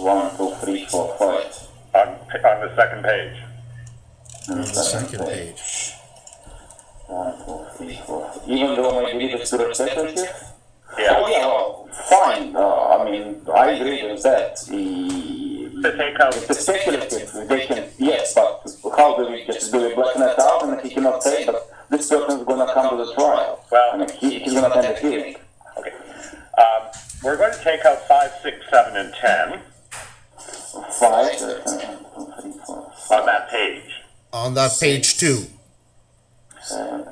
1, 2, 3, 4, 5. On the second page. On the second page. 1, 2, 3, 4. Even though my belief is to repetitive? Yeah. Oh, yeah, well, fine. I mean, I agree with that. To take out. It's speculative. They can, yes, but how do we blacken it out? And he cannot say, but this person is going to come to the trial. Well, I mean, he's going to attend the hearing. Okay. We're going to take out 5, 6, 7, and 10. 5, 6, 7, 2, 3, 4, 5. On that page. On that page 2. 7.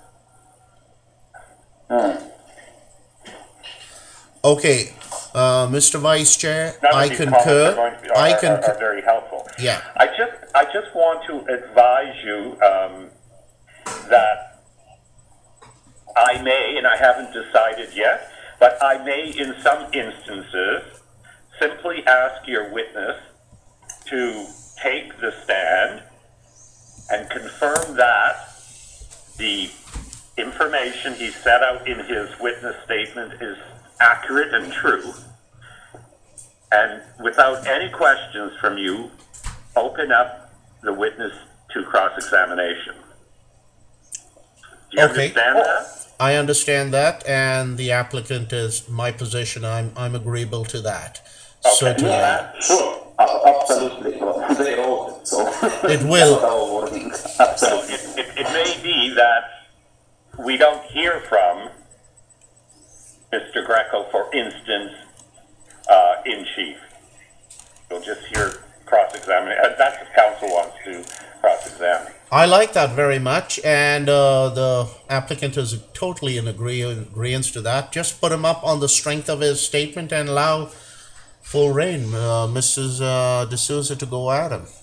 Okay, Mr. Vice Chair, None I of these concur. comments are very helpful. Yeah. I just want to advise you that I may, and I haven't decided yet, but I may, in some instances, simply ask your witness to take the stand and confirm that the information he set out in his witness statement is accurate and true, and without any questions from you, open up the witness to cross-examination. Do you understand that? I understand that, and the applicant is my position. I'm agreeable to that. Okay. Certainly. Yeah, sure. Absolutely. They wrote it, so It will. Absolutely. It may be that we don't hear from Mr. Greco, for instance, in chief. You'll just hear cross-examination. That's if counsel wants to cross-examine. I like that very much, and the applicant is totally in agreement to that. Just put him up on the strength of his statement and allow full reign, Mrs. D'Souza, to go at him.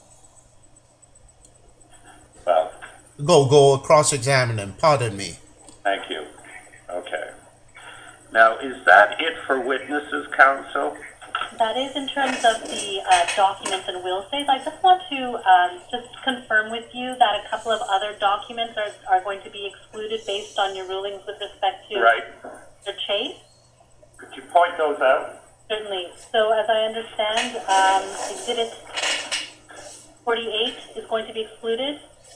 Well, Go cross-examine him. Pardon me. thank you. Okay. Now, is that it for witnesses, counsel? That is in terms of the documents and will saves. I just want to just confirm with you that a couple of other documents are going to be excluded based on your rulings with respect to Right. Mr. Chase. Could you point those out? Certainly. So as I understand, Exhibit 48 is going to be excluded.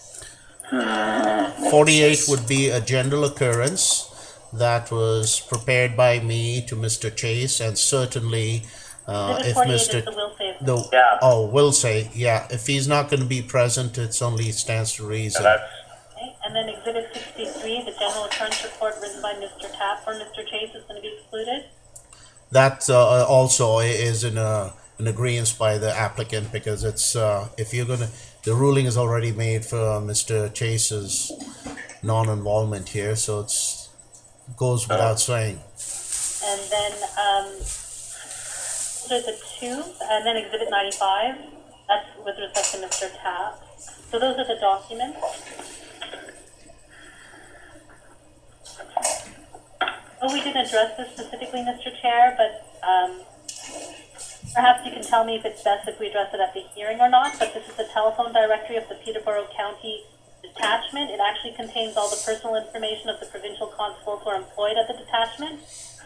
48 would be a general occurrence that was prepared by me to Mr. Chase, and certainly Exhibit if 48 Mr. is the will save. Yeah. will say, yeah, if he's not going to be present, it's only stands to reason. That's Okay. And then Exhibit 63, the general occurrence report written by Mr. Tapp for Mr. Chase is going to be excluded. That also is in agreement by the applicant, because it's if you're gonna, the ruling is already made for Mr. Chase's non-involvement here, so it's goes without saying. And then there's a 2, and then Exhibit 95, that's with respect to Mr. Tapp. So those are the documents. Oh, we didn't address this specifically, Mr. Chair, but perhaps you can tell me if it's best if we address it at the hearing or not, but this is the telephone directory of the Peterborough County Detachment. It actually contains all the personal information of the provincial constables who are employed at the detachment.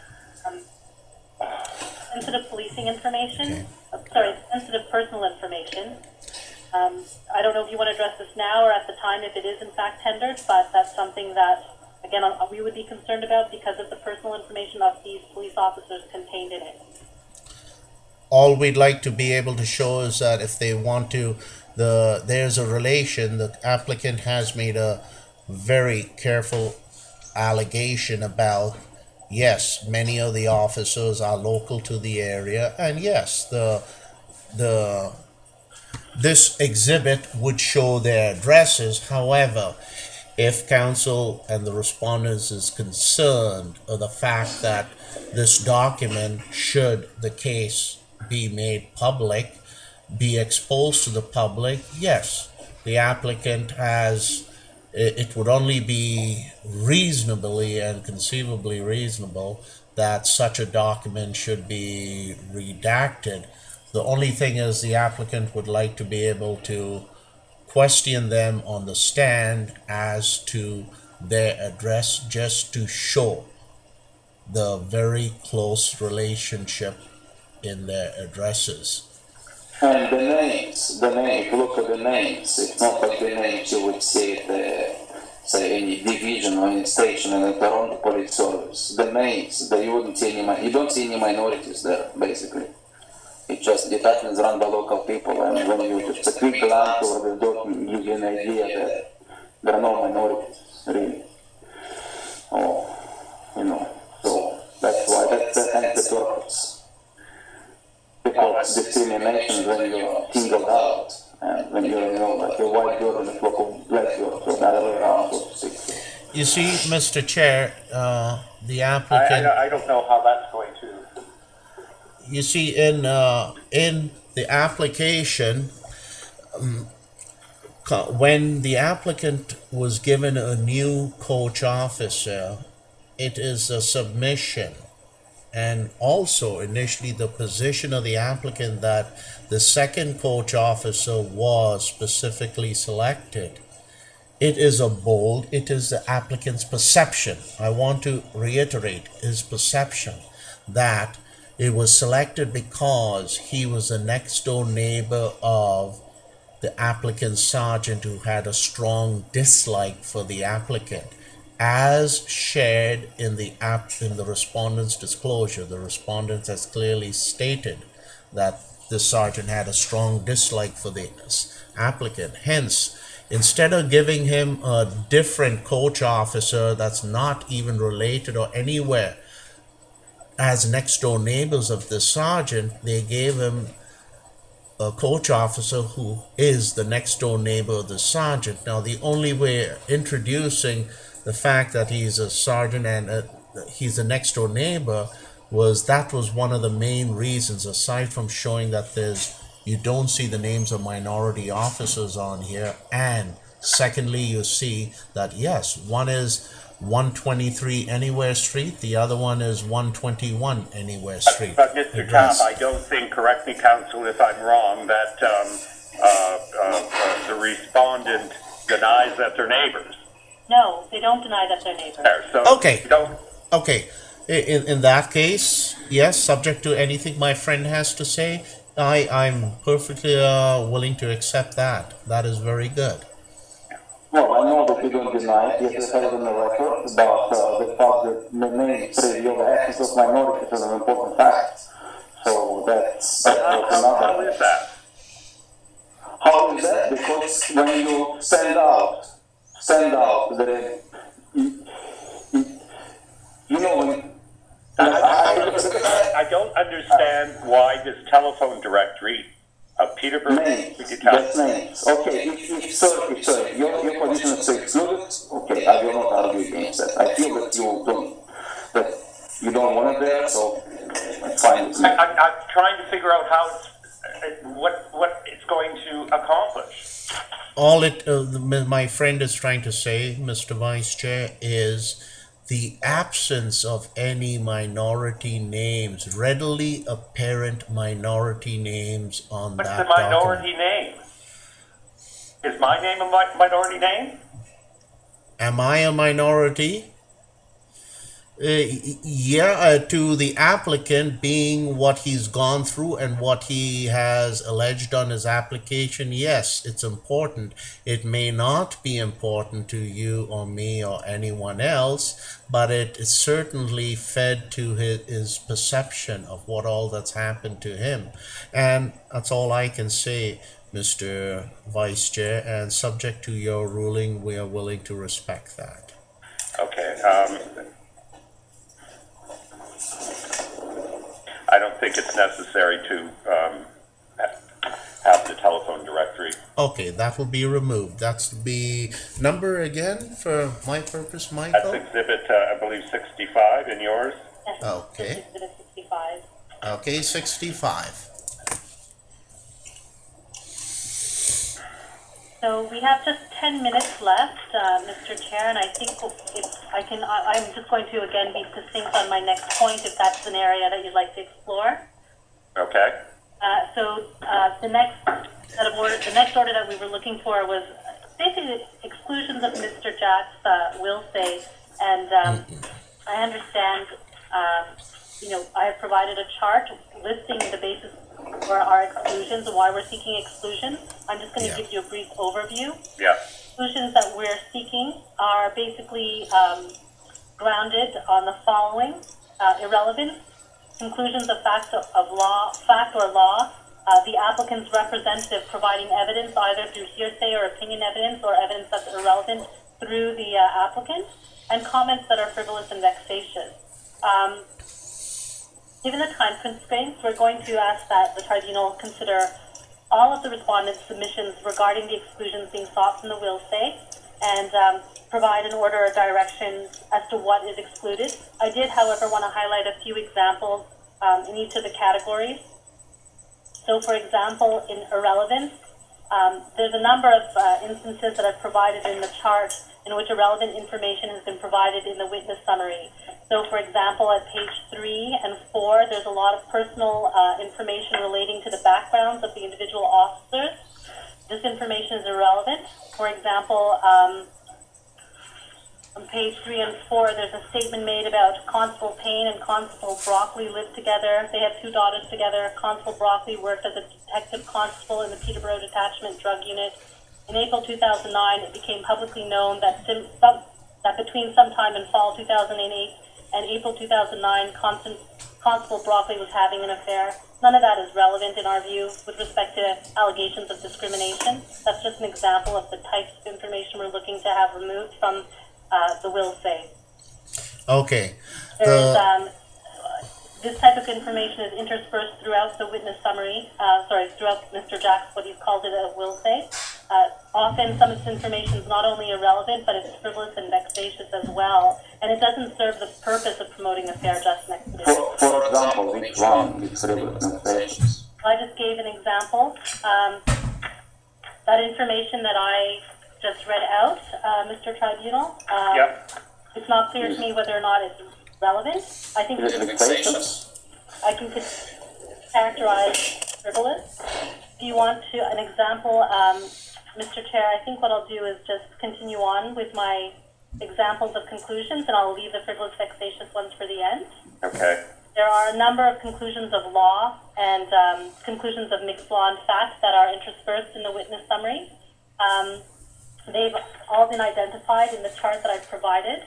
Sensitive policing information, sensitive personal information. I don't know if you want to address this now or at the time if it is in fact tendered, but that's something that, again, we would be concerned about because of the personal information of these police officers contained in it. All we'd like to be able to show is that if they want to, there's a relation. The applicant has made a very careful allegation about, yes, many of the officers are local to the area, and yes, this exhibit would show their addresses. However, if counsel and the respondents is concerned of the fact that this document, should the case be made public, be exposed to the public, yes, the applicant has, it would only be reasonably and conceivably reasonable that such a document should be redacted. The only thing is the applicant would like to be able to question them on the stand as to their address, just to show the very close relationship in their addresses. And the names, look at the names. It's not like the names you would see at say any division or any station in the Toronto Police Service. The names, you wouldn't see any, you don't see any minorities there, basically. It just detachments run by local people, and when you just a quick glance over the document gives you an idea that there are no minorities, really. Oh, so that's why that's the purpose. Because discrimination is when you're singled out, and when you're, like a white girl in a flock of black girls, or the other way around, so to speak. You see, Mr. Chair, the applicant. I don't know how that's going to. You see, in the application, when the applicant was given a new coach officer, it is a submission, and also initially the position of the applicant that the second coach officer was specifically selected. It is it is the applicant's perception. I want to reiterate his perception that it was selected because he was a next door neighbor of the applicant's sergeant who had a strong dislike for the applicant. As shared in the respondent's disclosure, the respondent has clearly stated that the sergeant had a strong dislike for the applicant. Hence, instead of giving him a different coach officer that's not even related or anywhere as next door neighbors of the sergeant, they gave him a coach officer who is the next door neighbor of the sergeant. Now, the only way introducing the fact that he's a sergeant and he's a next door neighbor was one of the main reasons, aside from showing that you don't see the names of minority officers on here, and secondly, you see that yes, one is 123 Anywhere Street, the other one is 121 Anywhere Street. But Mr. Kapp, I don't think, correct me counsel if I'm wrong, that the respondent denies that they're neighbors. No, they don't deny that they're neighbors. Okay. In that case, yes, subject to anything my friend has to say, I'm perfectly willing to accept that. That is very good. Well, I know that you don't deny it, yes, I have on the record, but the fact that the names reveal the actions of minorities is an important fact. So that's another. How is that? How is that? Because when you send out the, when I don't understand why this telephone directory of Peterborough. That's names. Okay, sorry, your position is to exclude it. Okay, I will not argue against that. I feel that you don't want it there, so it's fine with me. I'm trying to figure out what it's going to accomplish. All my friend is trying to say, Mr. Vice Chair, is the absence of any minority names, readily apparent minority names on that document. What's the minority name? Is my name a minority name? Am I a minority? To the applicant, being what he's gone through and what he has alleged on his application, yes, it's important. It may not be important to you or me or anyone else, but it is certainly fed to his perception of what all that's happened to him. And that's all I can say, Mr. Vice Chair, and subject to your ruling, we are willing to respect that. Okay. I don't think it's necessary to have the telephone directory. Okay, that will be removed. That's the number again for my purpose, Michael? That's exhibit, I believe, 65 in yours. Yes, Okay. exhibit 65. Okay, 65. So we have just 10 minutes left, Mr. Chair, and I think I'm just going to again be succinct on my next point, if that's an area that you'd like to explore. Okay. The next order that we were looking for was basically exclusions of Mr. Jack's will say, and I understand, I have provided a chart listing the basis for our exclusions and why we're seeking exclusions. I'm just going to Yeah. give you a brief overview. Yeah. Exclusions that we're seeking are basically grounded on the following: irrelevance, conclusions of fact or law, the applicant's representative providing evidence either through hearsay or opinion evidence or evidence that's irrelevant through the applicant, and comments that are frivolous and vexatious. Given the time constraints, we're going to ask that the tribunal consider all of the respondents' submissions regarding the exclusions being sought from the will say, and provide an order or direction as to what is excluded. I did, however, want to highlight a few examples in each of the categories. So, for example, in irrelevance, there's a number of instances that I've provided in the chart in which irrelevant information has been provided in the witness summary. So, for example, at page 3 and 4, there's a lot of personal information relating to the backgrounds of the individual officers. This information is irrelevant. For example, on page 3 and 4, there's a statement made about Constable Payne and Constable Broccoli lived together. They have 2 daughters together. Constable Broccoli worked as a detective constable in the Peterborough Detachment Drug Unit. In April 2009, it became publicly known that between sometime in fall 2008 and April 2009, Constable Broccoli was having an affair. None of that is relevant in our view with respect to allegations of discrimination. That's just an example of the types of information we're looking to have removed from the will say. Okay. There's this type of information is interspersed throughout the witness summary. Throughout Mr. Jack's what he's called it a will say. Often some of this information is not only irrelevant, but it's frivolous and vexatious as well, and it doesn't serve the purpose of promoting a fair, just, and expeditious. For example, which one is frivolous and vexatious? I just gave an example. That information that I just read out, Mr. Tribunal, it's not clear to me whether or not it's relevant. I think Is it vexatious? I can characterize frivolous. Do you want an example, Mr. Chair? I think what I'll do is just continue on with my examples of conclusions, and I'll leave the frivolous, vexatious ones for the end. Okay. There are a number of conclusions of law and conclusions of mixed law and fact that are interspersed in the witness summary. They've all been identified in the chart that I've provided.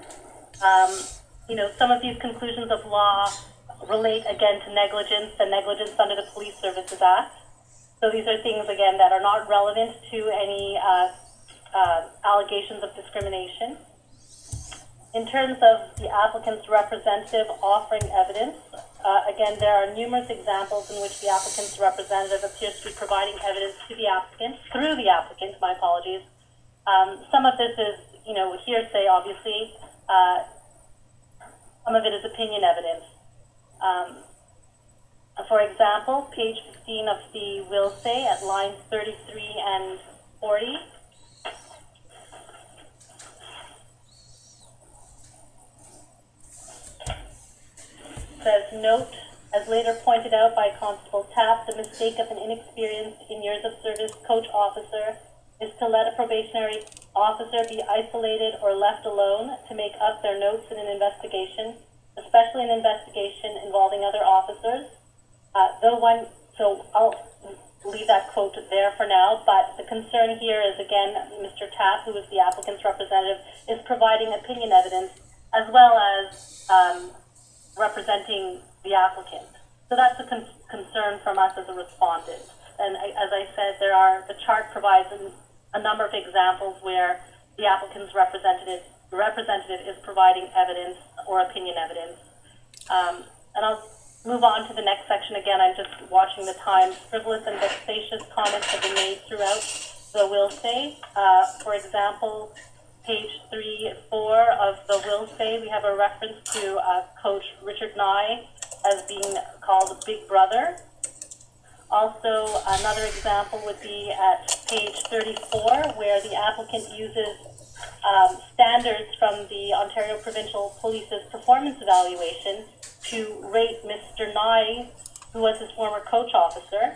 Some of these conclusions of law relate again to negligence and negligence under the Police Services Act. So these are things, again, that are not relevant to any allegations of discrimination. In terms of the applicant's representative offering evidence, again, there are numerous examples in which the applicant's representative appears to be providing evidence to the applicant, through the applicant, my apologies. Some of this is, hearsay, obviously. Some of it is opinion evidence. For example, page 15 of the will say at lines 33 and 40. Says, note, as later pointed out by Constable Tapp, the mistake of an inexperienced in years of service coach officer is to let a probationary officer be isolated or left alone to make up their notes in an investigation, especially an investigation involving other officers. So I'll leave that quote there for now, but the concern here is, again, Mr. Tapp, who is the applicant's representative, is providing opinion evidence as well as representing the applicant. So that's a concern from us as a respondent. And as I said, the chart provides a number of examples where the applicant's representative is providing evidence or opinion evidence. And I'll move on to the next section. Again, I'm just watching the time. Frivolous and vexatious comments have been made throughout the will say. For example, page 3-4 of the will say, we have a reference to Coach Richard Nye as being called Big Brother. Also, another example would be at page 34, where the applicant uses standards from the Ontario Provincial Police's performance evaluation to rate Mr. Nye, who was his former coach officer.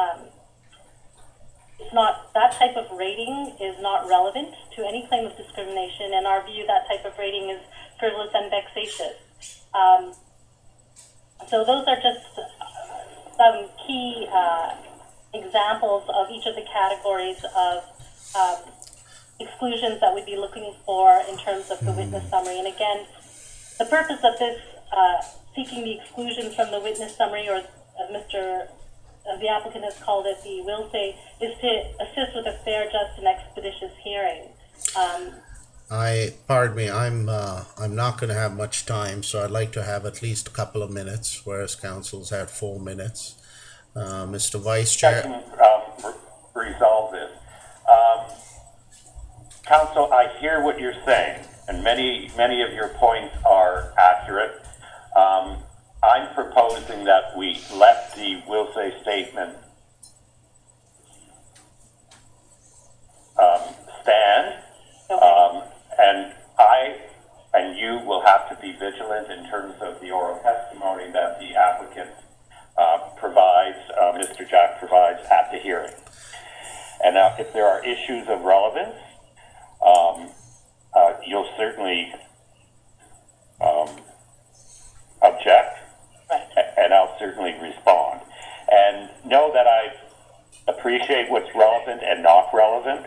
It's not, that type of rating is not relevant to any claim of discrimination. In our view, that type of rating is frivolous and vexatious. So those are just some key examples of each of the categories of exclusions that we'd be looking for in terms of the witness summary. And again, the purpose of this seeking the exclusions from the witness summary, or as the applicant has called it, the will say, is to assist with a fair, just, and expeditious hearing. Pardon me, I'm not going to have much time, so I'd like to have at least a couple of minutes, whereas council's had 4 minutes. Mr. Vice Chair. I can resolve this. Council, I hear what you're saying, and many of your points are accurate. I'm proposing that we let the will say statement stand, and I and you will have to be vigilant in terms of the oral testimony that the applicant provides, Mr. Jack provides at the hearing. And now, if there are issues of relevance, you'll certainly object, and I'll certainly respond. And know that I appreciate what's relevant and not relevant.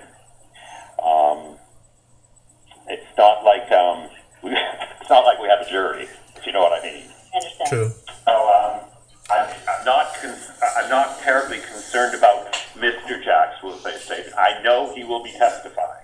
It's not like it's not like we have a jury, if you know what I mean. I understand. True. So I'm not terribly concerned about Mr. Jack's will say statement. I know he will be testifying.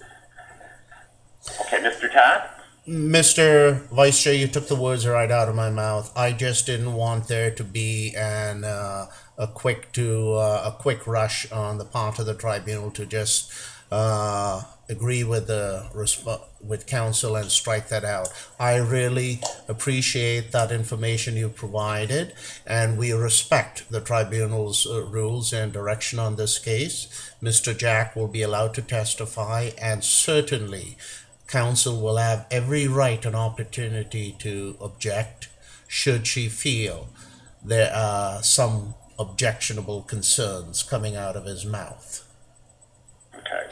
Okay, Mr. Taft? Mr. Vice Chair, you took the words right out of my mouth. I just didn't want there to be a quick rush on the part of the tribunal to just agree with with counsel and strike that out. I really appreciate that information you provided, and we respect the tribunal's rules and direction on this case. Mr. Jack will be allowed to testify, and certainly counsel will have every right and opportunity to object should she feel there are some objectionable concerns coming out of his mouth. Okay.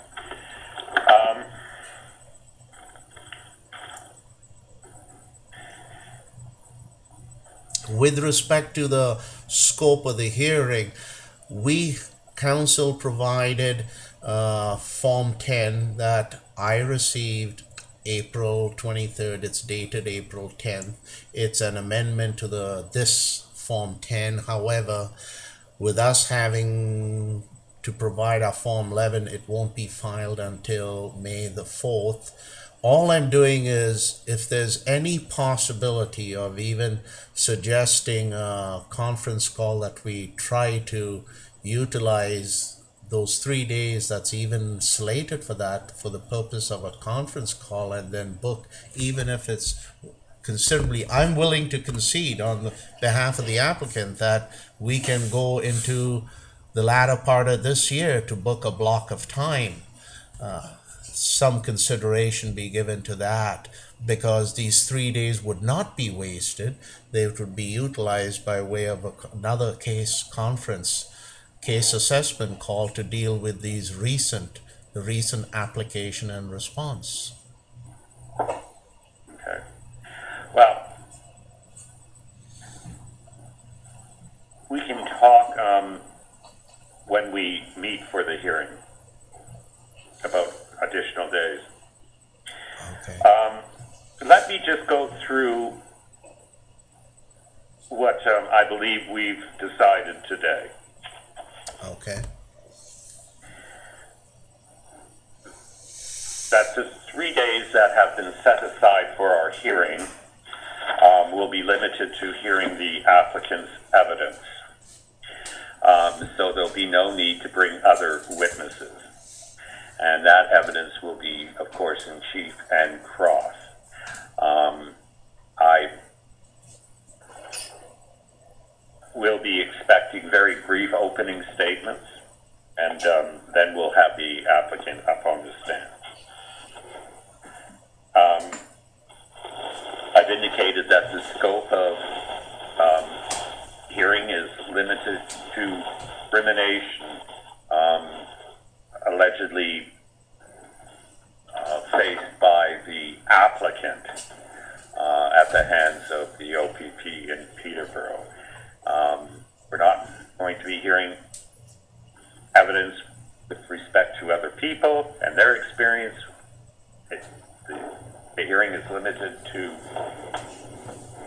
With respect to the scope of the hearing, counsel provided Form 10 that I received April 23rd. It's dated April 10th. It's an amendment to this Form 10. However, with us having to provide our Form 11, it won't be filed until May the 4th. All I'm doing is, if there's any possibility of even suggesting a conference call, that we try to utilize those 3 days that's even slated for that, for the purpose of a conference call, and then book, even if it's considerably, I'm willing to concede on the behalf of the applicant that we can go into the latter part of this year to book a block of time. Some consideration be given to that, because these 3 days would not be wasted. They would be utilized by way of another case assessment call to deal with the recent application and response. Okay. Well, we can talk when we meet for the hearing about additional days. Okay. Let me just go through what I believe we've decided today. Okay. That the 3 days that have been set aside for our hearing will be limited to hearing the applicant's evidence. So there'll be no need to bring other witnesses. And that evidence will be, of course, in chief and cross. I will be expecting very brief opening statements, and then we'll have the applicant up on the stand. I've indicated that the scope of hearing is limited to discrimination allegedly faced by the applicant at the hands of the OPP in Peterborough. We're not going to be hearing evidence with respect to other people and their experience. The hearing is limited to